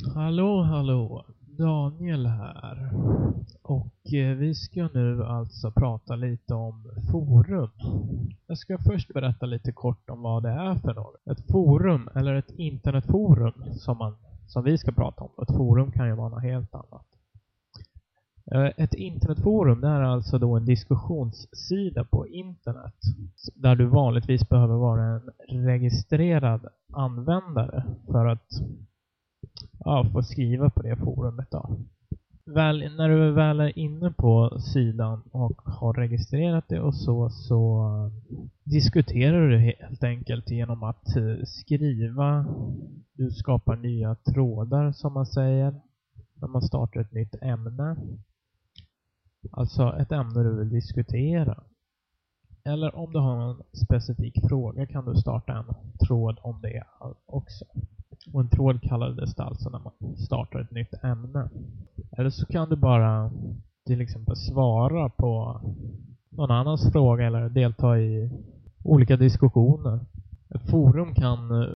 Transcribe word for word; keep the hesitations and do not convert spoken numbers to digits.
Hallå, hallå. Daniel här. Och eh, vi ska nu alltså prata lite om forum. Jag ska först berätta lite kort om vad det är för något. Ett forum, eller ett internetforum som, man, som vi ska prata om. Ett forum kan ju vara något helt annat. Eh, Ett internetforum, det är alltså då en diskussionssida på internet. Där du vanligtvis behöver vara en registrerad användare för att ja, få skriva på det forumet då. Väl, när du väl är inne på sidan och har registrerat det och så, så diskuterar du helt enkelt genom att skriva. Du skapar nya trådar som man säger när man startar ett nytt ämne. Alltså ett ämne du vill diskutera. Eller om du har en specifik fråga kan du starta en tråd om det också. Och en tråd kallades det alltså när man startar ett nytt ämne. Eller så kan du bara till exempel svara på någon annans fråga eller delta i olika diskussioner. Ett forum kan